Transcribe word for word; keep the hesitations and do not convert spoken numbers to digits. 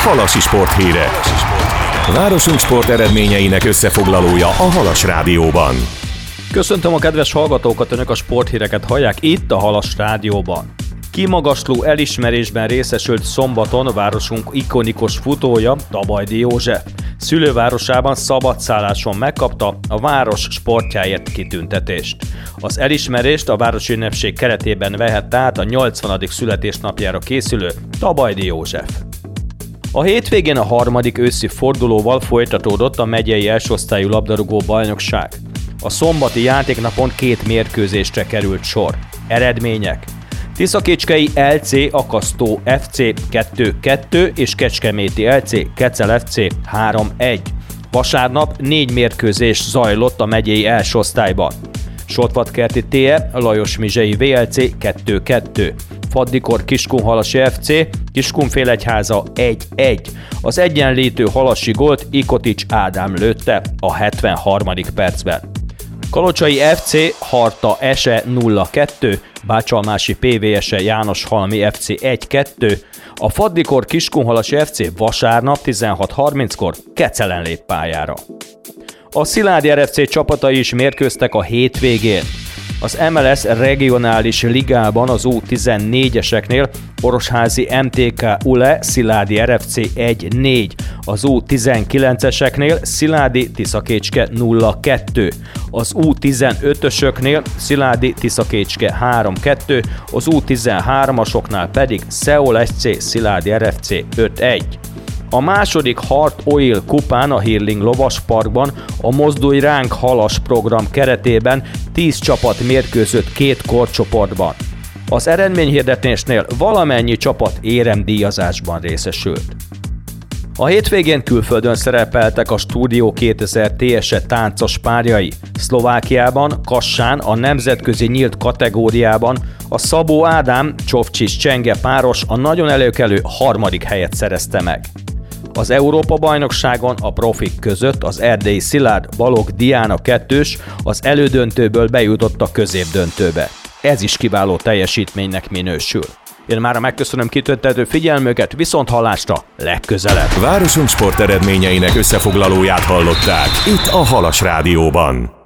Halasi sporthírek. Városunk sport eredményeinek összefoglalója a Halas Rádióban. Köszöntöm a kedves hallgatókat, önök a sporthíreket hallják itt a Halas Rádióban. Kimagasló elismerésben részesült szombaton városunk ikonikus futója, Tabajdi József. Szülővárosában szabadszálláson megkapta a város sportjáért kitüntetést. Az elismerést a városi ünnepség keretében vehette át a nyolcvanadik születésnapjára készülő Tabajdi József. A hétvégén a harmadik őszi fordulóval folytatódott a megyei elsőosztályú labdarúgó bajnokság. A szombati játéknapon két mérkőzésre került sor. Eredmények: Tiszakécskei el cé Akasztó ef cé kettő kettő és Kecskeméti el cé Kecel ef cé három egy. Vasárnap négy mérkőzés zajlott a megyei első osztályban. Sotvatkerti té e Lajos Mizsei vé el cé kettő kettő. Faddikor Kiskunhalasi ef cé Kiskunfélegyháza egy egy. Az egyenlítő halasi gólt Ikotics Ádám lőtte a hetvenharmadik percben. Kalocsai ef cé Harta Ese nulla kettő, Bácsalmási pé vé Ese Jánoshalmi ef cé egy kettő, a Faddikor Kiskunhalasi ef cé vasárnap tizenhat harminckor Kecelen lép pályára. A Sziládi er ef cé csapatai is mérkőztek a hétvégén. Az em el es regionális ligában az U tizennégyeseknél Orosházi em té ká Ule Sziládi er ef cé egy négy, az U tizenkilenceseknél Sziládi Tiszakécske nulla kettő, az U tizenötösöknél Sziládi Tiszakécske három kettő, az U tizenhármasoknál pedig Szeol es cé Sziládi er ef cé öt egy. A második Heart Oil kupán a Hirling Lovasparkban a Mozdulj ránk halas program keretében tíz csapat mérkőzött két korcsoportban. Az eredményhirdetésnél valamennyi csapat éremdíjazásban részesült. A hétvégén külföldön szerepeltek a Stúdió kétezer té es e táncos párjai. Szlovákiában, Kassán a nemzetközi nyílt kategóriában a Szabó Ádám Csovcsis Csenge páros a nagyon előkelő harmadik helyet szerezte meg. Az Európa-bajnokságon a profik között az erdélyi Szilárd Balogh Diana kettős az elődöntőből bejutott a középdöntőbe. Ez is kiváló teljesítménynek minősül. Én mára megköszönöm kitüntető figyelmüket, viszont hallásra legközelebb. Városunk sport eredményeinek összefoglalóját hallották itt a Halas Rádióban.